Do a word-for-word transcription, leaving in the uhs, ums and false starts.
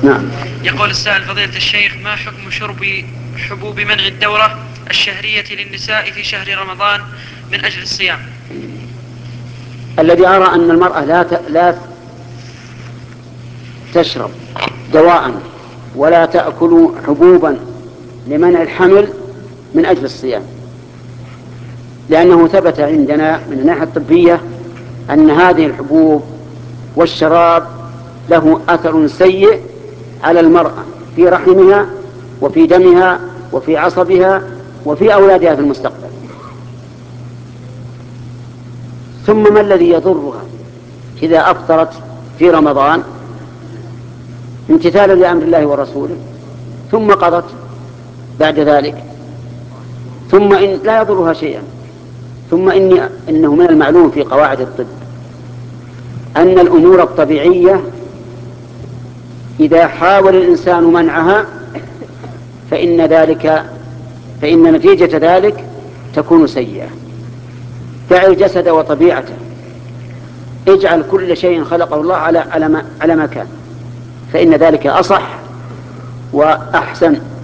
نعم. يقول السائل فضيلة الشيخ: ما حكم شرب حبوب منع الدورة الشهرية للنساء في شهر رمضان من أجل الصيام؟ الذي أرى أن المرأة لا لا تشرب دواء ولا تأكل حبوبا لمنع الحمل من أجل الصيام، لأنه ثبت عندنا من الناحية الطبية أن هذه الحبوب والشراب له أثر سيء على المرأة في رحمها وفي دمها وفي عصبها وفي أولادها في المستقبل. ثم ما الذي يضرها إذا أفطرت في رمضان امتثالا لأمر الله ورسوله ثم قضت بعد ذلك؟ ثم إن لا يضرها شيئا. ثم إني إنه من المعلوم في قواعد الطب أن الأمور الطبيعية إذا حاول الإنسان منعها فإن ذلك فإن نتيجة ذلك تكون سيئة. دع الجسد وطبيعته، اجعل كل شيء خلقه الله على على ما كان، فإن ذلك أصح وأحسن.